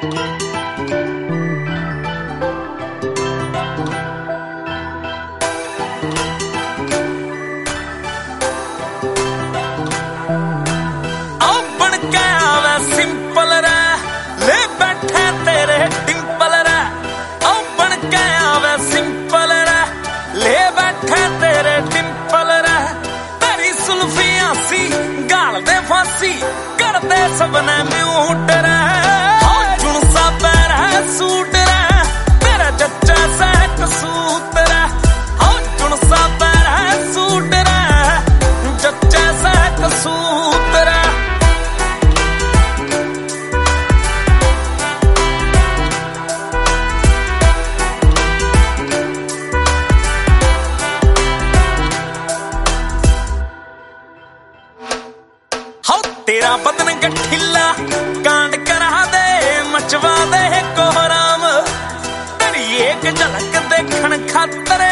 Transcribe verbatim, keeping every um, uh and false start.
फांसी करते सबने म्यूट रे जुन सा पैर सूट रे तेरा जच्चा सा कसूत रे जुन सा पैर सूट रे जच्चा सा कसूत रे तेरा बदन गठिला कांड करा दे मचवा दे कोहराम तेरी एक झलक देखण खातर